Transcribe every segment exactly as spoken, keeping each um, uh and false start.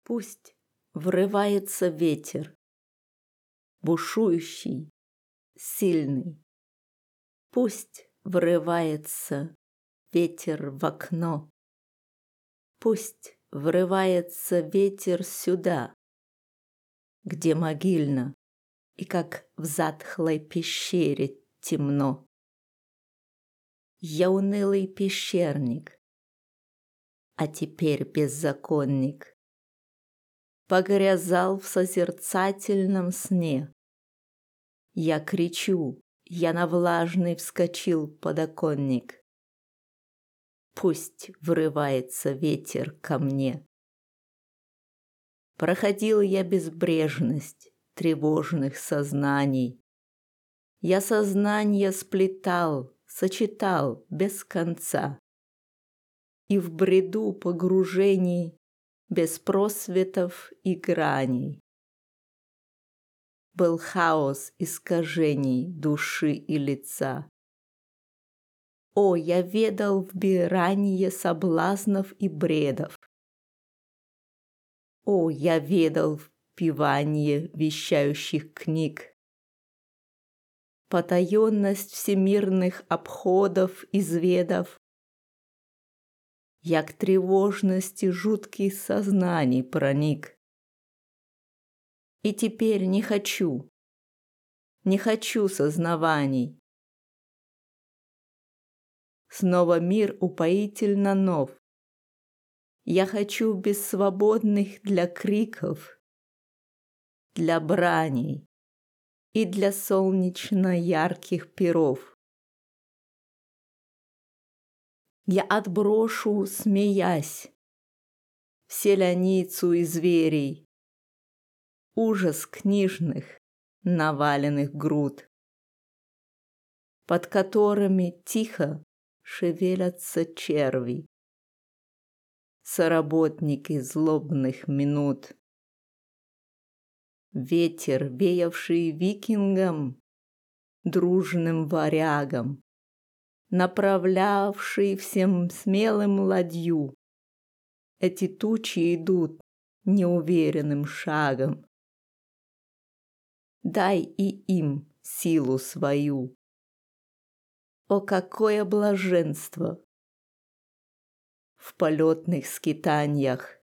Пусть врывается ветер, бушующий, сильный. Пусть врывается ветер в окно. Пусть врывается ветер сюда, где могильно и как в затхлой пещере темно. Я унылый пещерник, а теперь беззаконник. Погрязал в созерцательном сне. Я кричу, я на влажный вскочил подоконник. Пусть врывается ветер ко мне. Проходил я безбрежность тревожных сознаний. Я сознания сплетал, сочетал без конца. И в бреду погружений без просветов и граней был хаос искажений души и лица. О, я ведал вбирание соблазнов и бредов. О, я ведал впевание вещающих книг. Потаенность всемирных обходов изведав, я к тревожности жутких сознаний проник. И теперь не хочу, не хочу сознаваний. Снова мир упоительно нов. Я хочу без свободных для криков, для браней и для солнечно ярких перов. Я отброшу, смеясь, вселяницу и зверей, ужас книжных, наваленных груд, под которыми тихо шевелятся черви, соработники злобных минут. Ветер, веявший викингам, дружным варягам, направлявший всем смелым ладью. Эти тучи идут неуверенным шагом. Дай и им силу свою. О, какое блаженство в полетных скитаньях!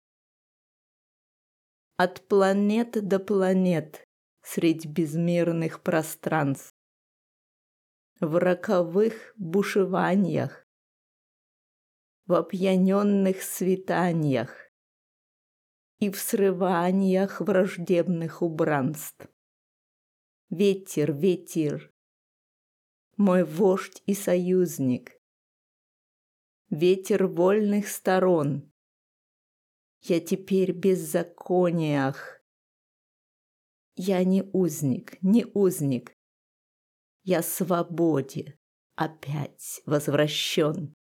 От планет до планет средь безмерных пространств, в роковых бушеваниях, в опьяненных свиданиях и в срываниях враждебных убранств. Ветер, ветер, мой вождь и союзник, ветер вольных сторон. Я теперь беззакониях. Я не узник, не узник. Я свободе опять возвращен.